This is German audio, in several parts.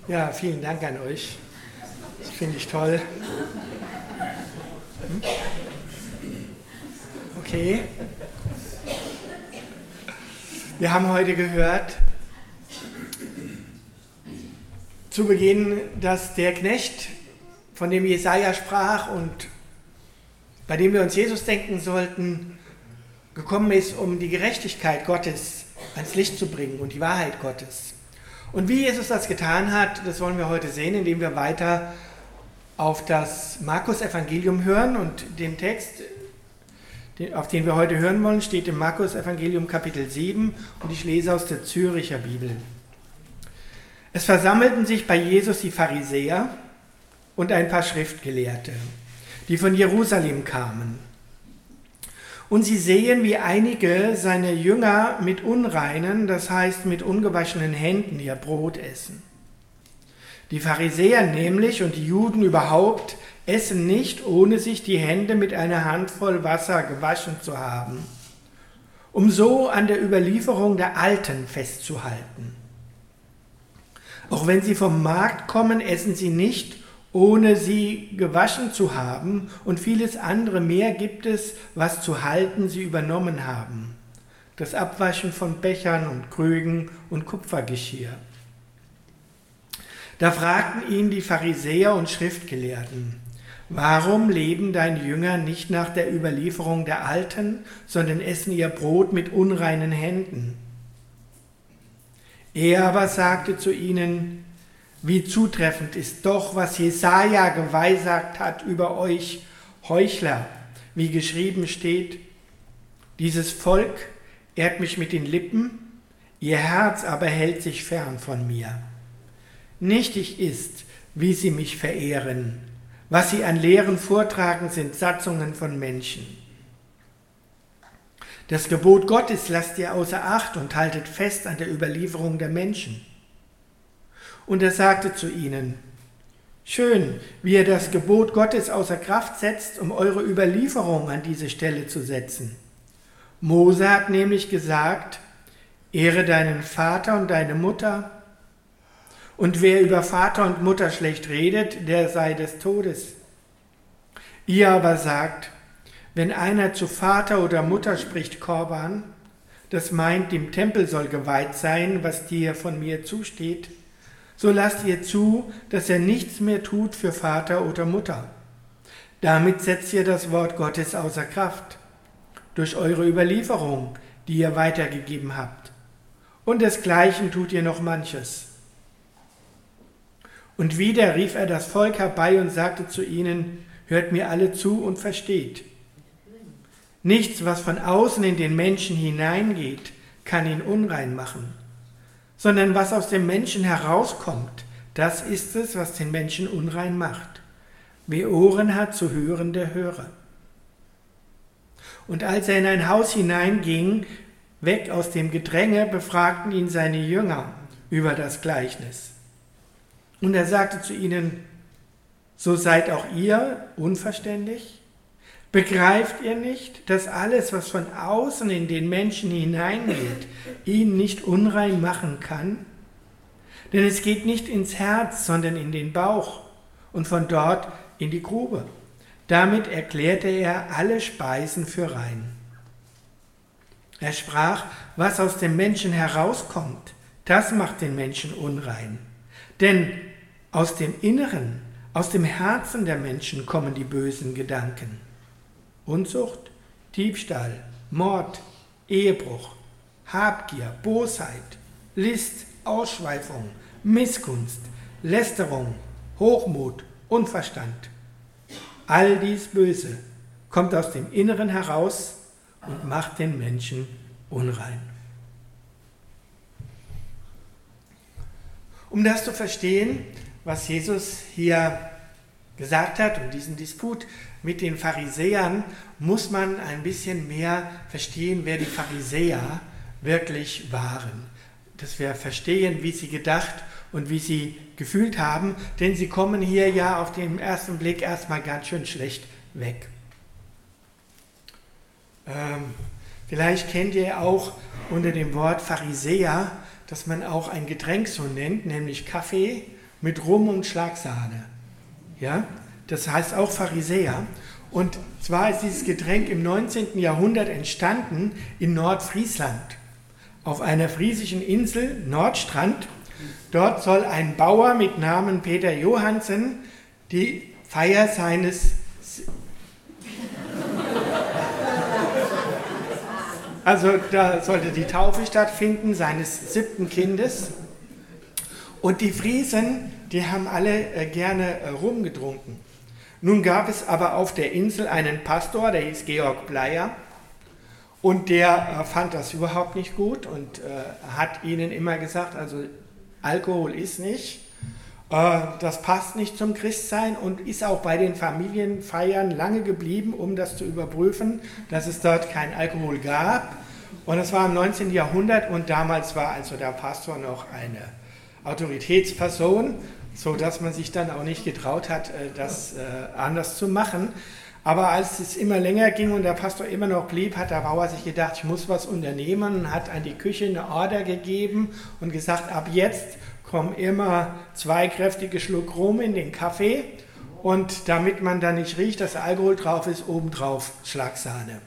Ja, vielen Dank an euch. Das finde ich toll. Okay. Wir haben heute gehört, zu Beginn, dass der Knecht, von dem Jesaja sprach und bei dem wir uns Jesus denken sollten, gekommen ist, um die Gerechtigkeit Gottes ans Licht zu bringen und die Wahrheit Gottes. Und wie Jesus das getan hat, das wollen wir heute sehen, indem wir weiter auf das Markus-Evangelium hören. Und den Text, auf den wir heute hören wollen, steht im Markus-Evangelium Kapitel 7 und ich lese aus der Zürcher Bibel. Es versammelten sich bei Jesus die Pharisäer und ein paar Schriftgelehrte, die von Jerusalem kamen. Und sie sehen, wie einige seiner Jünger mit unreinen, das heißt mit ungewaschenen Händen ihr Brot essen. Die Pharisäer nämlich und die Juden überhaupt essen nicht, ohne sich die Hände mit einer Handvoll Wasser gewaschen zu haben, um so an der Überlieferung der Alten festzuhalten. Auch wenn sie vom Markt kommen, essen sie nicht, ohne sie gewaschen zu haben, und vieles andere mehr gibt es, was zu halten sie übernommen haben. Das Abwaschen von Bechern und Krügen und Kupfergeschirr. Da fragten ihn die Pharisäer und Schriftgelehrten: Warum leben deine Jünger nicht nach der Überlieferung der Alten, sondern essen ihr Brot mit unreinen Händen? Er aber sagte zu ihnen: Wie zutreffend ist doch, was Jesaja geweissagt hat über euch Heuchler, wie geschrieben steht: Dieses Volk ehrt mich mit den Lippen, ihr Herz aber hält sich fern von mir. Nichtig ist, wie sie mich verehren. Was sie an Lehren vortragen, sind Satzungen von Menschen. Das Gebot Gottes lasst ihr außer Acht und haltet fest an der Überlieferung der Menschen. Und er sagte zu ihnen: Schön, wie ihr das Gebot Gottes außer Kraft setzt, um eure Überlieferung an diese Stelle zu setzen. Mose hat nämlich gesagt: Ehre deinen Vater und deine Mutter. Und wer über Vater und Mutter schlecht redet, der sei des Todes. Ihr aber sagt: Wenn einer zu Vater oder Mutter spricht Korban, das meint, dem Tempel soll geweiht sein, was dir von mir zusteht, so lasst ihr zu, dass er nichts mehr tut für Vater oder Mutter. Damit setzt ihr das Wort Gottes außer Kraft, durch eure Überlieferung, die ihr weitergegeben habt. Und desgleichen tut ihr noch manches. Und wieder rief er das Volk herbei und sagte zu ihnen: Hört mir alle zu und versteht. Nichts, was von außen in den Menschen hineingeht, kann ihn unrein machen, sondern was aus dem Menschen herauskommt, das ist es, was den Menschen unrein macht. Wer Ohren hat zu hören, der höre. Und als er in ein Haus hineinging, weg aus dem Gedränge, befragten ihn seine Jünger über das Gleichnis. Und er sagte zu ihnen: So seid auch ihr unverständig? Begreift ihr nicht, dass alles, was von außen in den Menschen hineingeht, ihn nicht unrein machen kann? Denn es geht nicht ins Herz, sondern in den Bauch und von dort in die Grube. Damit erklärte er alle Speisen für rein. Er sprach: Was aus dem Menschen herauskommt, das macht den Menschen unrein. Denn aus dem Inneren, aus dem Herzen der Menschen kommen die bösen Gedanken. Unzucht, Diebstahl, Mord, Ehebruch, Habgier, Bosheit, List, Ausschweifung, Missgunst, Lästerung, Hochmut, Unverstand. All dies Böse kommt aus dem Inneren heraus und macht den Menschen unrein. Um das zu verstehen, was Jesus hier gesagt hat und diesen Disput mit den Pharisäern, muss man ein bisschen mehr verstehen, wer die Pharisäer wirklich waren. Dass wir verstehen, wie sie gedacht und wie sie gefühlt haben, denn sie kommen hier ja auf den ersten Blick erstmal ganz schön schlecht weg. Vielleicht kennt ihr auch unter dem Wort Pharisäer, dass man auch ein Getränk so nennt, nämlich Kaffee mit Rum und Schlagsahne. Ja? Das heißt auch Pharisäer. Und zwar ist dieses Getränk im 19. Jahrhundert entstanden in Nordfriesland, auf einer friesischen Insel, Nordstrand. Dort soll ein Bauer mit Namen Peter Johansen die Feier seines Also da sollte die Taufe stattfinden, seines 7. Kindes. Und die Friesen, die haben alle gerne Rum getrunken. Nun gab es aber auf der Insel einen Pastor, der hieß Georg Bleier. Und der fand das überhaupt nicht gut und hat ihnen immer gesagt, also Alkohol ist nicht, das passt nicht zum Christsein, und ist auch bei den Familienfeiern lange geblieben, um das zu überprüfen, dass es dort kein Alkohol gab. Und das war im 19. Jahrhundert, und damals war also der Pastor noch eine Autoritätsperson, sodass man sich dann auch nicht getraut hat, das anders zu machen. Aber als es immer länger ging und der Pastor immer noch blieb, hat der Bauer sich gedacht, ich muss was unternehmen, und hat an die Küche eine Order gegeben und gesagt, ab jetzt kommen immer 2 kräftige Schluck Rum in den Kaffee, und damit man dann nicht riecht, dass Alkohol drauf ist, obendrauf Schlagsahne.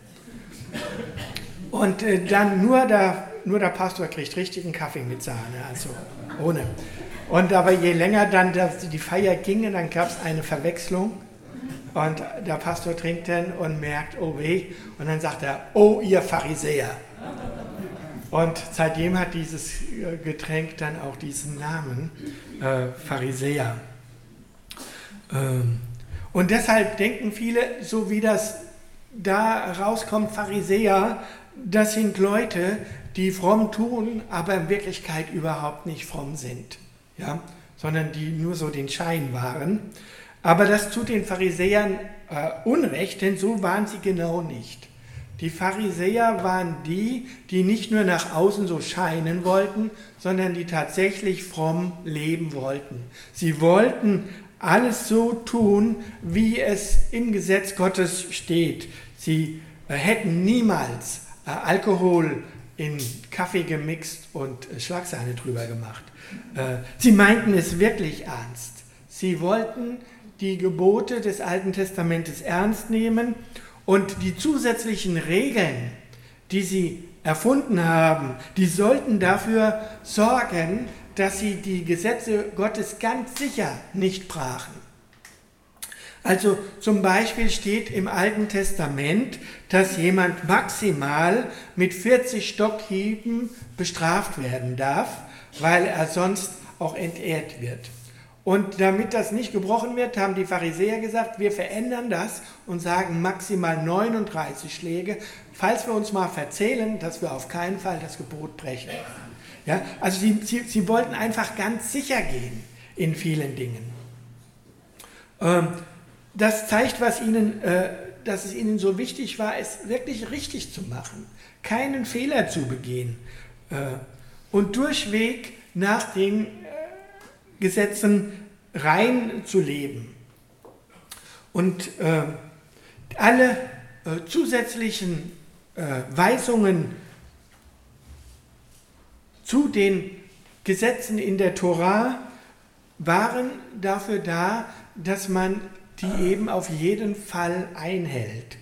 Und dann nur der Pastor kriegt richtigen Kaffee mit Sahne, also ohne. Und aber je länger dann die Feier ging, dann gab es eine Verwechslung. Und der Pastor trinkt dann und merkt, oh weh, und dann sagt er, oh ihr Pharisäer. Und seitdem hat dieses Getränk dann auch diesen Namen, Pharisäer. Und deshalb denken viele, so wie das da rauskommt, Pharisäer, das sind Leute, die fromm tun, aber in Wirklichkeit überhaupt nicht fromm sind, ja? Sondern die nur so den Schein wahren. Aber das tut den Pharisäern Unrecht, denn so waren sie genau nicht. Die Pharisäer waren die, die nicht nur nach außen so scheinen wollten, sondern die tatsächlich fromm leben wollten. Sie wollten alles so tun, wie es im Gesetz Gottes steht. Sie hätten niemals Alkohol in Kaffee gemixt und Schlagsahne drüber gemacht. Sie meinten es wirklich ernst. Sie wollten die Gebote des Alten Testamentes ernst nehmen, und die zusätzlichen Regeln, die sie erfunden haben, die sollten dafür sorgen, dass sie die Gesetze Gottes ganz sicher nicht brachen. Also zum Beispiel steht im Alten Testament, dass jemand maximal mit 40 Stockhieben bestraft werden darf, weil er sonst auch entehrt wird. Und damit das nicht gebrochen wird, haben die Pharisäer gesagt, wir verändern das und sagen maximal 39 Schläge, falls wir uns mal verzählen, dass wir auf keinen Fall das Gebot brechen. Ja, also sie wollten einfach ganz sicher gehen in vielen Dingen. Das zeigt, dass es ihnen so wichtig war, es wirklich richtig zu machen, keinen Fehler zu begehen und durchweg nach den Gesetzen rein zu leben. Und alle zusätzlichen Weisungen zu den Gesetzen in der Tora waren dafür da, dass man die eben auf jeden Fall einhält.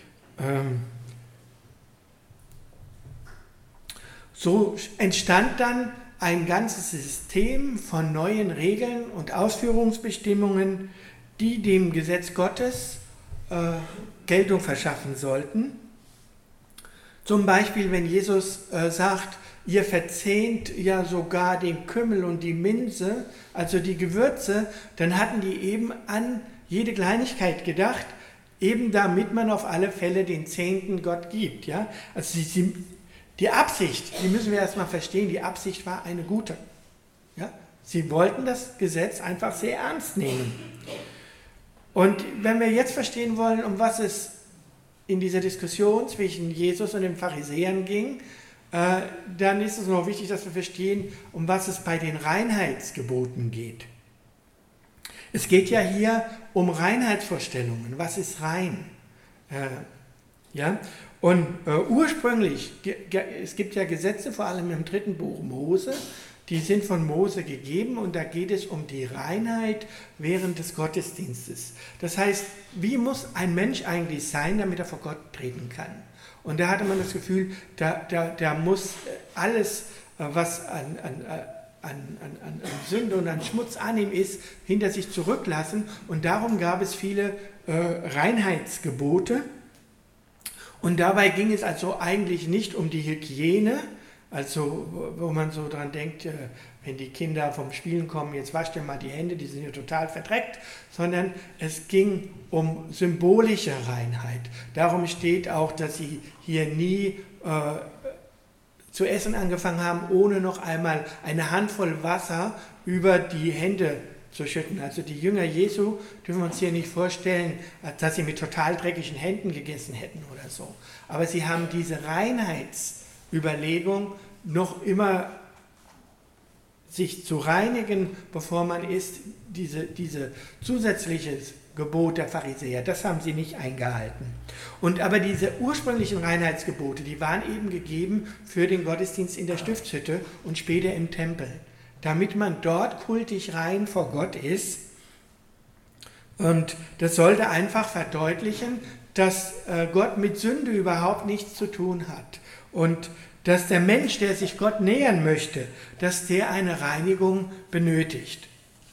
So entstand dann ein ganzes System von neuen Regeln und Ausführungsbestimmungen, die dem Gesetz Gottes Geltung verschaffen sollten. Zum Beispiel, wenn Jesus sagt, ihr verzehnt ja sogar den Kümmel und die Minze, also die Gewürze, dann hatten die eben an jede Kleinigkeit gedacht, eben damit man auf alle Fälle den Zehnten Gott gibt. Ja? Also die Absicht, die müssen wir erstmal verstehen, die Absicht war eine gute. Ja? Sie wollten das Gesetz einfach sehr ernst nehmen. Und wenn wir jetzt verstehen wollen, um was es in dieser Diskussion zwischen Jesus und den Pharisäern ging, dann ist es noch wichtig, dass wir verstehen, um was es bei den Reinheitsgeboten geht. Es geht ja hier um Reinheitsvorstellungen. Was ist rein? Ja? Und ursprünglich, es gibt ja Gesetze, vor allem im 3. Buch Mose, die sind von Mose gegeben und da geht es um die Reinheit während des Gottesdienstes. Das heißt, wie muss ein Mensch eigentlich sein, damit er vor Gott treten kann? Und da hatte man das Gefühl, da muss alles, was an Sünde und an Schmutz an ihm ist, hinter sich zurücklassen. Und darum gab es viele Reinheitsgebote. Und dabei ging es also eigentlich nicht um die Hygiene, also wo man so dran denkt, wenn die Kinder vom Spielen kommen, jetzt wascht ihr mal die Hände, die sind ja total verdreckt, sondern es ging um symbolische Reinheit. Darum steht auch, dass sie hier nie zu essen angefangen haben, ohne noch einmal eine Handvoll Wasser über die Hände zu schütten. Also die Jünger Jesu dürfen wir uns hier nicht vorstellen, dass sie mit total dreckigen Händen gegessen hätten oder so. Aber sie haben diese Reinheitsüberlegung, noch immer sich zu reinigen, bevor man isst, diese zusätzliches Gebot der Pharisäer, das haben sie nicht eingehalten. Aber diese ursprünglichen Reinheitsgebote, die waren eben gegeben für den Gottesdienst in der Stiftshütte und später im Tempel, damit man dort kultisch rein vor Gott ist. Und das sollte einfach verdeutlichen, dass Gott mit Sünde überhaupt nichts zu tun hat. Und dass der Mensch, der sich Gott nähern möchte, dass der eine Reinigung benötigt.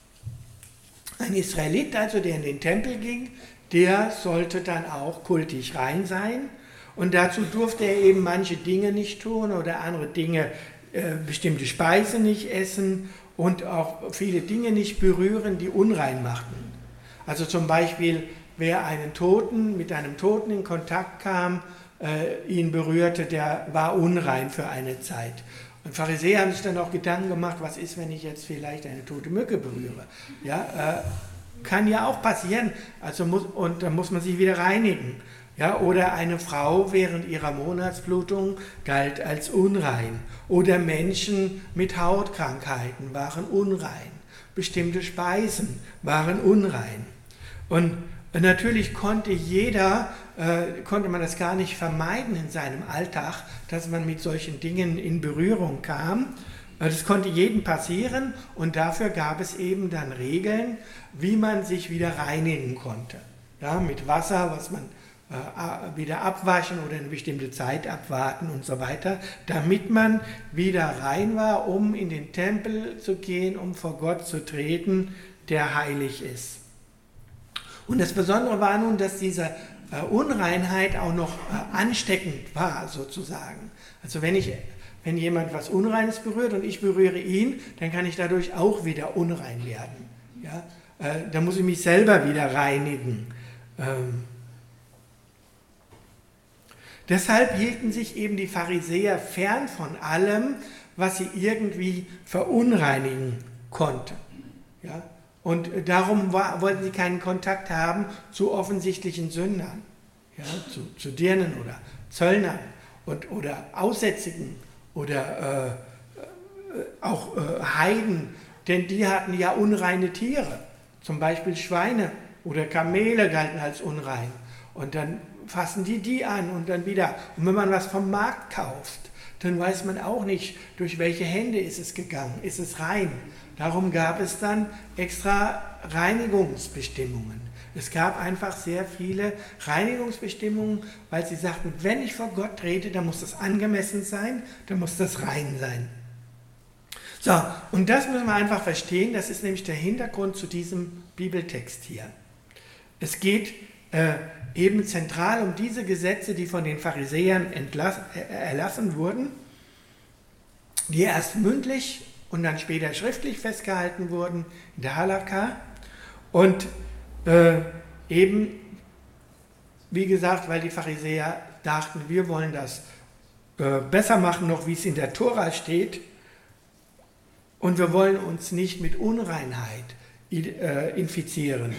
Ein Israelit, also der in den Tempel ging, der sollte dann auch kultisch rein sein. Und dazu durfte er eben manche Dinge nicht tun oder andere Dinge, bestimmte Speisen nicht essen und auch viele Dinge nicht berühren, die unrein machten. Also zum Beispiel, wer mit einem Toten in Kontakt kam, ihn berührte, der war unrein für eine Zeit. Und Pharisäer haben sich dann auch Gedanken gemacht, was ist, wenn ich jetzt vielleicht eine tote Mücke berühre? Ja, kann ja auch passieren, und dann muss man sich wieder reinigen. Ja, oder eine Frau während ihrer Monatsblutung galt als unrein. Oder Menschen mit Hautkrankheiten waren unrein. Bestimmte Speisen waren unrein. Und natürlich konnte man das gar nicht vermeiden in seinem Alltag, dass man mit solchen Dingen in Berührung kam. Das konnte jedem passieren und dafür gab es eben dann Regeln, wie man sich wieder reinigen konnte. Ja, mit Wasser, was man wieder abwaschen oder eine bestimmte Zeit abwarten und so weiter, damit man wieder rein war, um in den Tempel zu gehen, um vor Gott zu treten, der heilig ist. Und das Besondere war nun, dass diese Unreinheit auch noch ansteckend war, sozusagen. Also wenn jemand was Unreines berührt und ich berühre ihn, dann kann ich dadurch auch wieder unrein werden. Ja? Da muss ich mich selber wieder reinigen. Deshalb hielten sich eben die Pharisäer fern von allem, was sie irgendwie verunreinigen konnte. Ja? Und darum wollten sie keinen Kontakt haben zu offensichtlichen Sündern, ja, zu Dirnen oder Zöllnern oder Aussätzigen oder auch Heiden, denn die hatten ja unreine Tiere, zum Beispiel Schweine oder Kamele galten als unrein. Und dann fassen die an und dann wieder. Und wenn man was vom Markt kauft, dann weiß man auch nicht, durch welche Hände ist es gegangen, ist es rein. Darum gab es dann extra Reinigungsbestimmungen. Es gab einfach sehr viele Reinigungsbestimmungen, weil sie sagten, wenn ich vor Gott trete, dann muss das angemessen sein, dann muss das rein sein. So, und das müssen wir einfach verstehen, das ist nämlich der Hintergrund zu diesem Bibeltext hier. Es geht eben zentral um diese Gesetze, die von den Pharisäern erlassen wurden, die erst mündlich und dann später schriftlich festgehalten wurden in der Halakha. Und eben, wie gesagt, weil die Pharisäer dachten, wir wollen das besser machen, noch wie es in der Tora steht, und wir wollen uns nicht mit Unreinheit infizieren.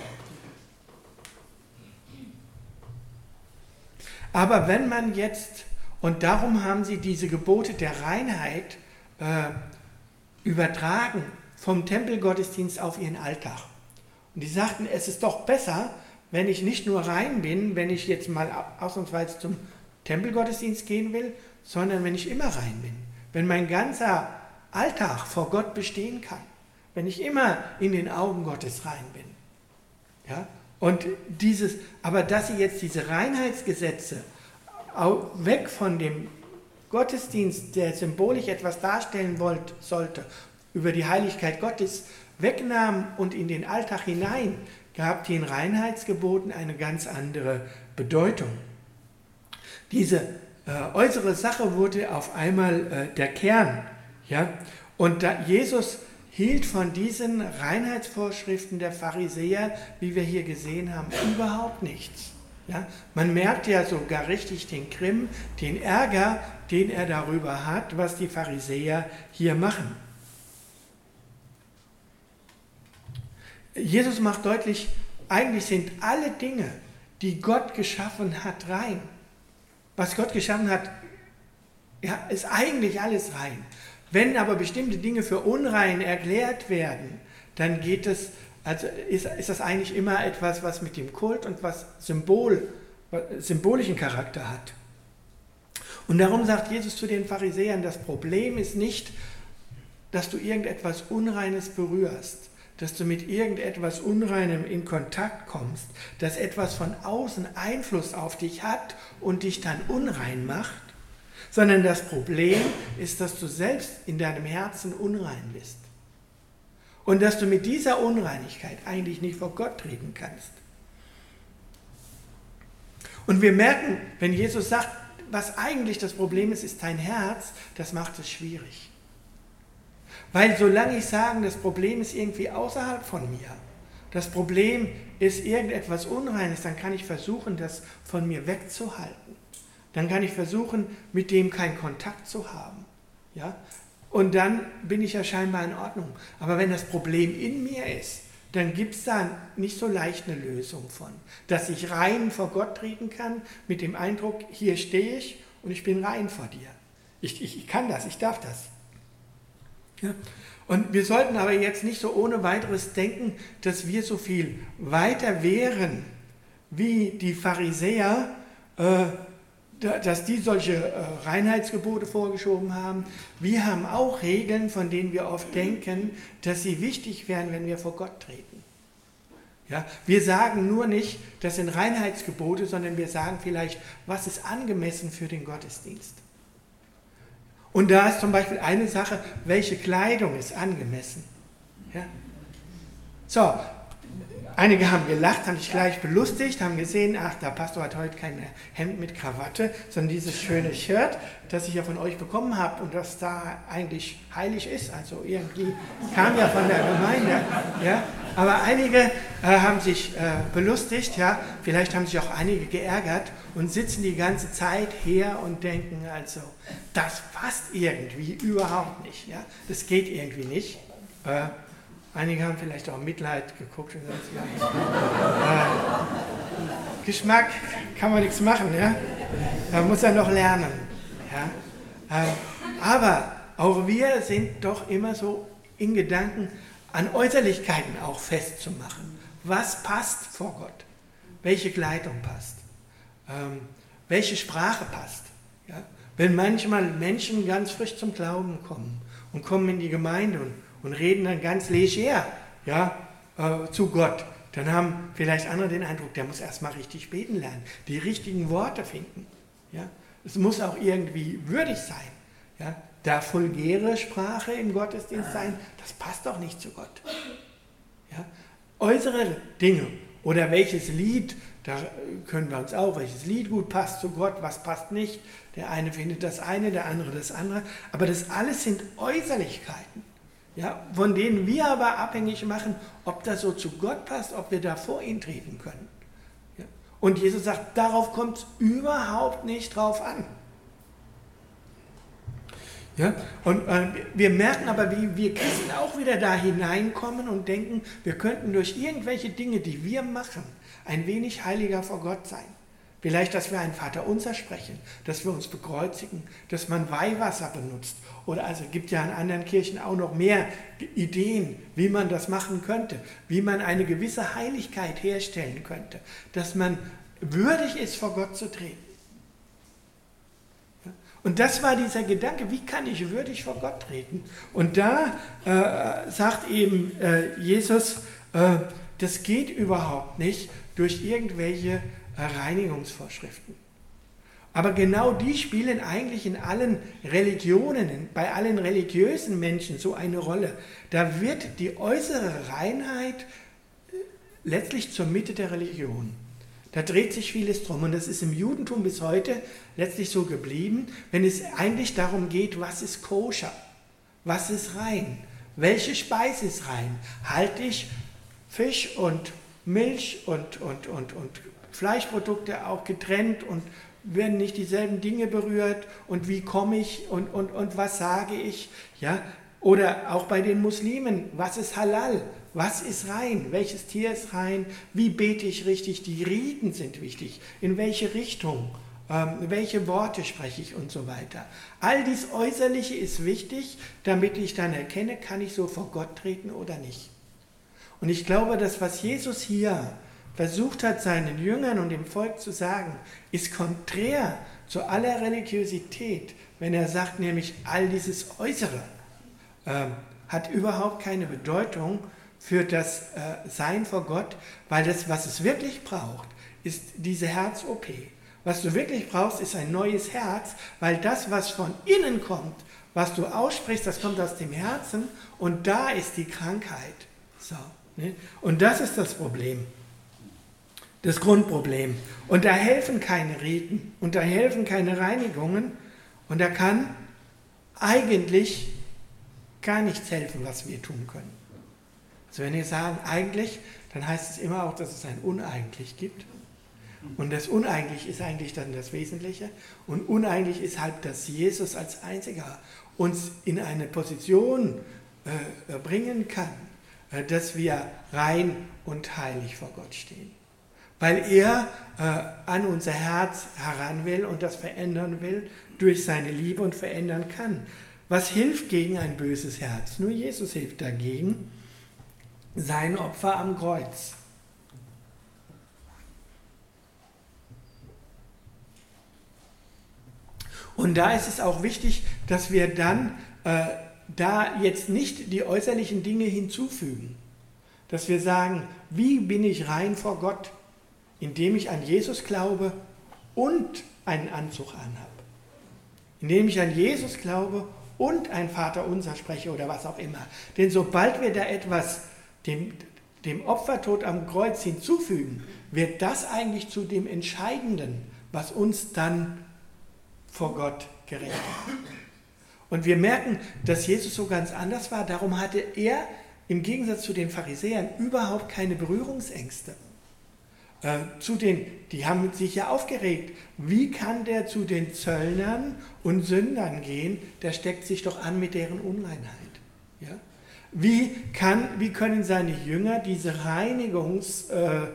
Aber wenn man jetzt, und darum haben sie diese Gebote der Reinheit übertragen vom Tempelgottesdienst auf ihren Alltag. Und die sagten, es ist doch besser, wenn ich nicht nur rein bin, wenn ich jetzt mal ausnahmsweise zum Tempelgottesdienst gehen will, sondern wenn ich immer rein bin. Wenn mein ganzer Alltag vor Gott bestehen kann, wenn ich immer in den Augen Gottes rein bin. Ja? Und aber dass sie jetzt diese Reinheitsgesetze weg von dem Gottesdienst, der symbolisch etwas darstellen sollte, über die Heiligkeit Gottes wegnahmen und in den Alltag hinein, gab den Reinheitsgeboten eine ganz andere Bedeutung. Diese äußere Sache wurde auf einmal der Kern. Ja? Und Jesus hielt von diesen Reinheitsvorschriften der Pharisäer, wie wir hier gesehen haben, überhaupt nichts. Ja? Man merkt ja sogar richtig den Grimm, den Ärger, den er darüber hat, was die Pharisäer hier machen. Jesus macht deutlich, eigentlich sind alle Dinge, die Gott geschaffen hat, rein. Was Gott geschaffen hat, ja, ist eigentlich alles rein. Wenn aber bestimmte Dinge für unrein erklärt werden, dann ist das eigentlich immer etwas, was mit dem Kult und was symbolischen Charakter hat. Und darum sagt Jesus zu den Pharisäern, das Problem ist nicht, dass du irgendetwas Unreines berührst, dass du mit irgendetwas Unreinem in Kontakt kommst, dass etwas von außen Einfluss auf dich hat und dich dann unrein macht, sondern das Problem ist, dass du selbst in deinem Herzen unrein bist und dass du mit dieser Unreinigkeit eigentlich nicht vor Gott treten kannst. Und wir merken, wenn Jesus sagt, was eigentlich das Problem ist, ist dein Herz, das macht es schwierig. Weil solange ich sage, das Problem ist irgendwie außerhalb von mir, das Problem ist irgendetwas Unreines, dann kann ich versuchen, das von mir wegzuhalten. Dann kann ich versuchen, mit dem keinen Kontakt zu haben. Ja? Und dann bin ich ja scheinbar in Ordnung. Aber wenn das Problem in mir ist, dann gibt es da nicht so leicht eine Lösung von. Dass ich rein vor Gott treten kann, mit dem Eindruck, hier stehe ich und ich bin rein vor dir. Ich kann das, ich darf das. Ja. Und wir sollten aber jetzt nicht so ohne weiteres denken, dass wir so viel weiter wären wie die Pharisäer, dass die solche Reinheitsgebote vorgeschoben haben. Wir haben auch Regeln, von denen wir oft denken, dass sie wichtig wären, wenn wir vor Gott treten. Ja? Wir sagen nur nicht, das sind Reinheitsgebote, sondern wir sagen vielleicht, was ist angemessen für den Gottesdienst. Und da ist zum Beispiel eine Sache, welche Kleidung ist angemessen. Ja? So, einige haben gelacht, haben sich gleich belustigt, haben gesehen, ach, der Pastor hat heute kein Hemd mit Krawatte, sondern dieses schöne Shirt, das ich ja von euch bekommen habe und das da eigentlich heilig ist. Also irgendwie kam ja von der Gemeinde. Ja? Aber einige haben sich belustigt, ja? Vielleicht haben sich auch einige geärgert und sitzen die ganze Zeit her und denken, also, das passt irgendwie überhaupt nicht. Ja? Das geht irgendwie nicht. Einige haben vielleicht auch Mitleid geguckt und gesagt, ja, Geschmack kann man nichts machen, ja? Man muss ja noch lernen. Ja? Aber auch wir sind doch immer so in Gedanken, an Äußerlichkeiten auch festzumachen. Was passt vor Gott? Welche Kleidung passt? Welche Sprache passt? Ja? Wenn manchmal Menschen ganz frisch zum Glauben kommen und kommen in die Gemeinde und reden dann ganz leger, ja, zu Gott, dann haben vielleicht andere den Eindruck, der muss erstmal richtig beten lernen, die richtigen Worte finden. Ja. Es muss auch irgendwie würdig sein. Ja. Darf vulgäre Sprache im Gottesdienst sein, das passt doch nicht zu Gott. Ja. Äußere Dinge oder welches Lied, da können wir uns auch, welches Lied gut passt zu Gott, was passt nicht. Der eine findet das eine, der andere das andere, aber das alles sind Äußerlichkeiten. Ja, von denen wir aber abhängig machen, ob das so zu Gott passt, ob wir da vor ihn treten können. Ja. Und Jesus sagt, darauf kommt es überhaupt nicht drauf an. Ja. Und wir merken aber, wie wir Christen auch wieder da hineinkommen und denken, wir könnten durch irgendwelche Dinge, die wir machen, ein wenig heiliger vor Gott sein. Vielleicht, dass wir ein Vaterunser sprechen, dass wir uns bekreuzigen, dass man Weihwasser benutzt. Oder also gibt ja in anderen Kirchen auch noch mehr Ideen, wie man das machen könnte, wie man eine gewisse Heiligkeit herstellen könnte, dass man würdig ist, vor Gott zu treten. Und das war dieser Gedanke, wie kann ich würdig vor Gott treten? Und da sagt eben Jesus, das geht überhaupt nicht durch irgendwelche Reinigungsvorschriften. Aber genau die spielen eigentlich in allen Religionen, bei allen religiösen Menschen so eine Rolle. Da wird die äußere Reinheit letztlich zur Mitte der Religion. Da dreht sich vieles drum und das ist im Judentum bis heute letztlich so geblieben, wenn es eigentlich darum geht, was ist koscher, was ist rein, welche Speise ist rein. Halte ich Fisch und Milch und Fleischprodukte auch getrennt und werden nicht dieselben Dinge berührt und wie komme ich und was sage ich, ja? Oder auch bei den Muslimen, was ist Halal, was ist rein, welches Tier ist rein, wie bete ich richtig, die Riten sind wichtig, in welche Richtung, welche Worte spreche ich und so weiter. All dies Äußerliche ist wichtig, damit ich dann erkenne, kann ich so vor Gott treten oder nicht. Und ich glaube, das, was Jesus hier versucht hat, seinen Jüngern und dem Volk zu sagen, ist konträr zu aller Religiosität, wenn er sagt, nämlich all dieses Äußere hat überhaupt keine Bedeutung für das Sein vor Gott, weil das, was es wirklich braucht, ist diese Herz-OP. Was du wirklich brauchst, ist ein neues Herz, weil das, was von innen kommt, was du aussprichst, das kommt aus dem Herzen und da ist die Krankheit. So, ne? Und das ist das Problem. Das Grundproblem. Und da helfen keine Riten und da helfen keine Reinigungen und da kann eigentlich gar nichts helfen, was wir tun können. Also wenn wir sagen eigentlich, dann heißt es immer auch, dass es ein Uneigentlich gibt. Und das Uneigentlich ist eigentlich dann das Wesentliche. Und uneigentlich ist halt, dass Jesus als Einziger uns in eine Position bringen kann, dass wir rein und heilig vor Gott stehen. Weil er an unser Herz heran will und das verändern will durch seine Liebe und verändern kann. Was hilft gegen ein böses Herz? Nur Jesus hilft dagegen. Sein Opfer am Kreuz. Und da ist es auch wichtig, dass wir dann da jetzt nicht die äußerlichen Dinge hinzufügen. Dass wir sagen, wie bin ich rein vor Gott? Indem ich an Jesus glaube und einen Anzug anhabe. Indem ich an Jesus glaube und ein Vaterunser spreche oder was auch immer. Denn sobald wir da etwas dem Opfertod am Kreuz hinzufügen, wird das eigentlich zu dem Entscheidenden, was uns dann vor Gott gerecht macht. Und wir merken, dass Jesus so ganz anders war. Darum hatte er im Gegensatz zu den Pharisäern überhaupt keine Berührungsängste. Die haben sich ja aufgeregt. Wie kann der zu den Zöllnern und Sündern gehen? Der steckt sich doch an mit deren Unreinheit. Ja? Wie können seine Jünger diese Reinigungsriten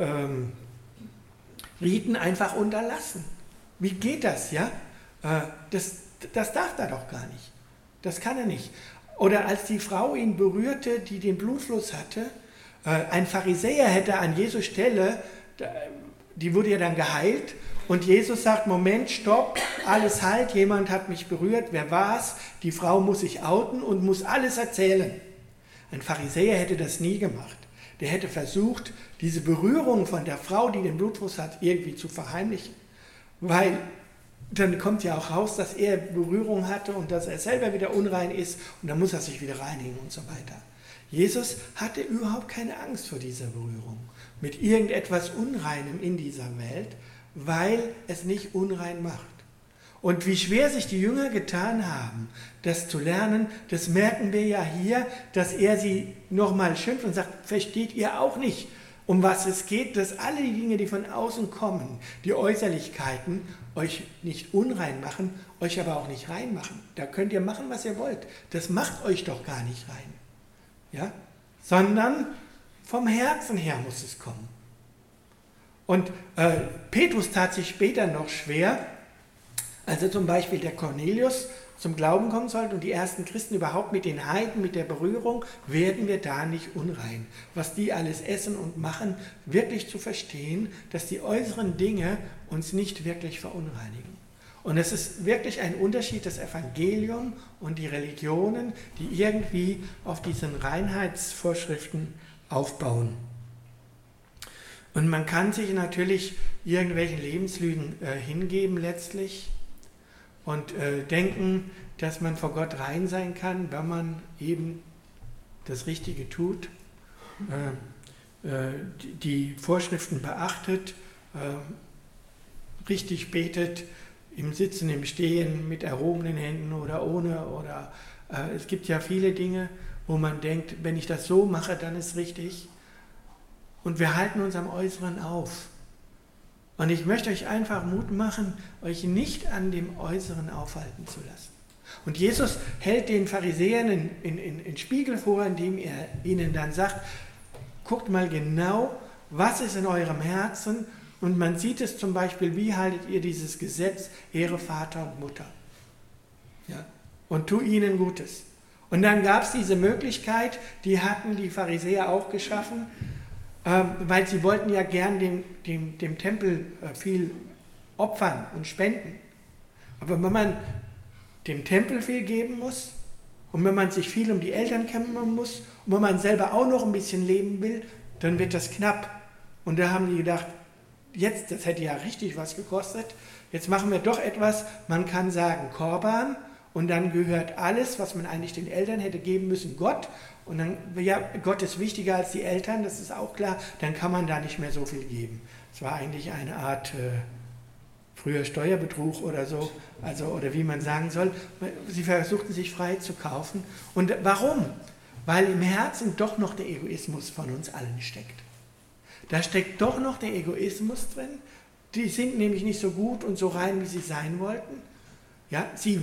einfach unterlassen? Wie geht das? Ja? Das darf er doch gar nicht. Das kann er nicht. Oder als die Frau ihn berührte, die den Blutfluss hatte, ein Pharisäer hätte an Jesu Stelle, die wurde ja dann geheilt, und Jesus sagt, Moment, stopp, alles halt, jemand hat mich berührt, wer war's? Die Frau muss sich outen und muss alles erzählen. Ein Pharisäer hätte das nie gemacht. Der hätte versucht, diese Berührung von der Frau, die den Blutfluss hat, irgendwie zu verheimlichen. Weil dann kommt ja auch raus, dass er Berührung hatte und dass er selber wieder unrein ist und dann muss er sich wieder reinigen und so weiter. Jesus hatte überhaupt keine Angst vor dieser Berührung mit irgendetwas Unreinem in dieser Welt, weil es nicht unrein macht. Und wie schwer sich die Jünger getan haben, das zu lernen, das merken wir ja hier, dass er sie nochmal schimpft und sagt, versteht ihr auch nicht, um was es geht, dass alle die Dinge, die von außen kommen, die Äußerlichkeiten, euch nicht unrein machen, euch aber auch nicht rein machen. Da könnt ihr machen, was ihr wollt. Das macht euch doch gar nicht rein. Ja? Sondern vom Herzen her muss es kommen. Und Petrus tat sich später noch schwer, als zum Beispiel der Cornelius zum Glauben kommen sollte und die ersten Christen überhaupt mit den Heiden, mit der Berührung, werden wir da nicht unrein. Was die alles essen und machen, wirklich zu verstehen, dass die äußeren Dinge uns nicht wirklich verunreinigen. Und es ist wirklich ein Unterschied, das Evangelium und die Religionen, die irgendwie auf diesen Reinheitsvorschriften aufbauen. Und man kann sich natürlich irgendwelchen Lebenslügen hingeben letztlich und denken, dass man vor Gott rein sein kann, wenn man eben das Richtige tut, die Vorschriften beachtet, richtig betet, im Sitzen, im Stehen, mit erhobenen Händen oder ohne. Oder es gibt ja viele Dinge, wo man denkt, wenn ich das so mache, dann ist richtig. Und wir halten uns am Äußeren auf. Und ich möchte euch einfach Mut machen, euch nicht an dem Äußeren aufhalten zu lassen. Und Jesus hält den Pharisäern in Spiegel vor, indem er ihnen dann sagt, guckt mal genau, was ist in eurem Herzen. Und man sieht es zum Beispiel, wie haltet ihr dieses Gesetz, Ehre Vater und Mutter. Ja? Und tu ihnen Gutes. Und dann gab es diese Möglichkeit, die hatten die Pharisäer auch geschaffen, weil sie wollten ja gern dem Tempel viel opfern und spenden. Aber wenn man dem Tempel viel geben muss und wenn man sich viel um die Eltern kümmern muss und wenn man selber auch noch ein bisschen leben will, dann wird das knapp. Und da haben die gedacht, jetzt, das hätte ja richtig was gekostet, jetzt machen wir doch etwas, man kann sagen Korban und dann gehört alles, was man eigentlich den Eltern hätte geben müssen, Gott. Und dann, ja, Gott ist wichtiger als die Eltern, das ist auch klar, dann kann man da nicht mehr so viel geben. Es war eigentlich eine Art früher Steuerbetrug oder so, also, oder wie man sagen soll. Sie versuchten sich frei zu kaufen. Und warum? Weil im Herzen doch noch der Egoismus von uns allen steckt. Da steckt doch noch der Egoismus drin. Die sind nämlich nicht so gut und so rein, wie sie sein wollten. Ja, sie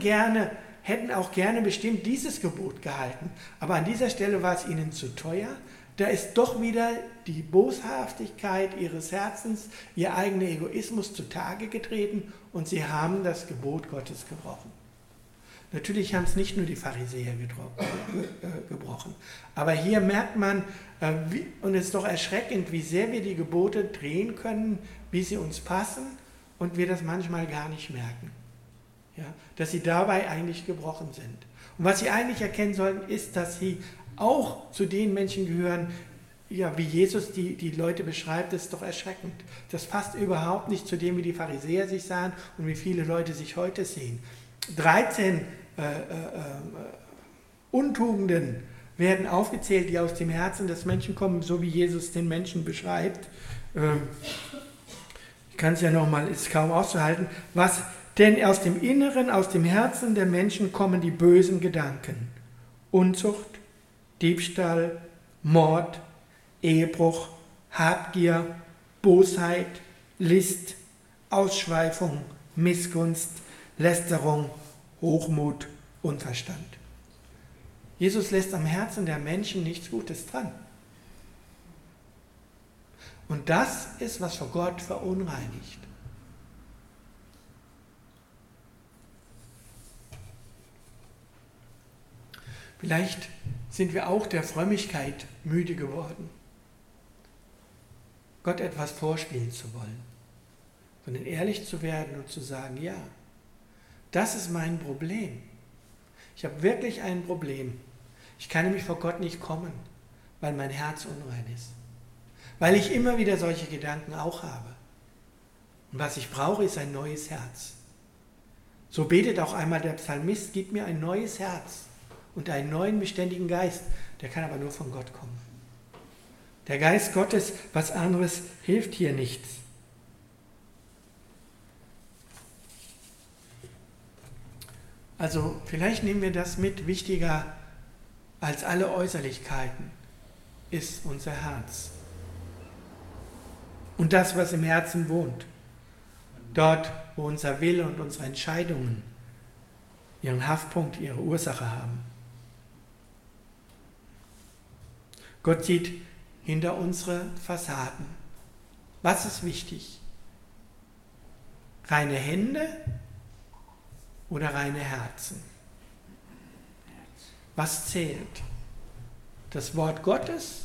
hätten auch gerne bestimmt dieses Gebot gehalten, aber an dieser Stelle war es ihnen zu teuer. Da ist doch wieder die Boshaftigkeit ihres Herzens, ihr eigener Egoismus zutage getreten und sie haben das Gebot Gottes gebrochen. Natürlich haben es nicht nur die Pharisäer gebrochen, aber hier merkt man, und es ist doch erschreckend, wie sehr wir die Gebote drehen können, wie sie uns passen und wir das manchmal gar nicht merken. Ja, dass sie dabei eigentlich gebrochen sind. Und was sie eigentlich erkennen sollten, ist, dass sie auch zu den Menschen gehören, ja, wie Jesus die Leute beschreibt, das ist doch erschreckend. Das passt überhaupt nicht zu dem, wie die Pharisäer sich sahen und wie viele Leute sich heute sehen. 13 Untugenden werden aufgezählt, die aus dem Herzen des Menschen kommen, so wie Jesus den Menschen beschreibt. Ich kann es ja nochmal, ist kaum auszuhalten. Denn aus dem Inneren, aus dem Herzen der Menschen kommen die bösen Gedanken. Unzucht, Diebstahl, Mord, Ehebruch, Habgier, Bosheit, List, Ausschweifung, Missgunst, Lästerung, Hochmut, Unverstand. Jesus lässt am Herzen der Menschen nichts Gutes dran. Und das ist, was vor Gott verunreinigt. Vielleicht sind wir auch der Frömmigkeit müde geworden, Gott etwas vorspielen zu wollen, sondern ehrlich zu werden und zu sagen, ja, das ist mein Problem. Ich habe wirklich ein Problem. Ich kann nämlich vor Gott nicht kommen, weil mein Herz unrein ist. Weil ich immer wieder solche Gedanken auch habe. Und was ich brauche, ist ein neues Herz. So betet auch einmal der Psalmist, gib mir ein neues Herz und einen neuen beständigen Geist. Der kann aber nur von Gott kommen. Der Geist Gottes, was anderes hilft hier nichts. Also vielleicht nehmen wir das mit, wichtiger als alle Äußerlichkeiten ist unser Herz. Und das, was im Herzen wohnt. Dort, wo unser Wille und unsere Entscheidungen ihren Haftpunkt, ihre Ursache haben. Gott sieht hinter unsere Fassaden. Was ist wichtig? Reine Hände oder reine Herzen? Was zählt? Das Wort Gottes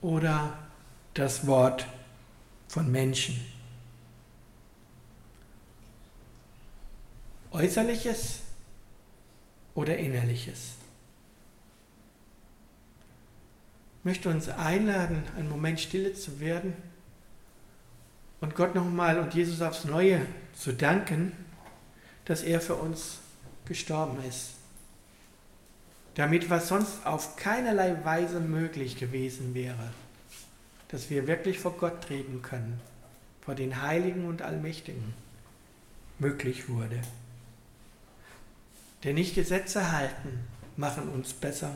oder das Wort von Menschen? Äußerliches oder Innerliches? Ich möchte uns einladen, einen Moment stille zu werden und Gott nochmal und Jesus aufs Neue zu danken, dass er für uns gestorben ist. Damit was sonst auf keinerlei Weise möglich gewesen wäre, dass wir wirklich vor Gott treten können, vor den Heiligen und Allmächtigen, möglich wurde. Denn nicht Gesetze halten machen uns besser,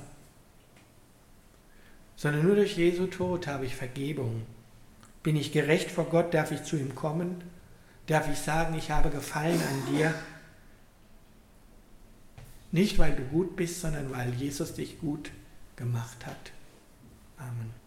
sondern nur durch Jesu Tod habe ich Vergebung. Bin ich gerecht vor Gott, darf ich zu ihm kommen, darf ich sagen, ich habe Gefallen an dir. Nicht, weil du gut bist, sondern weil Jesus dich gut gemacht hat. Amen.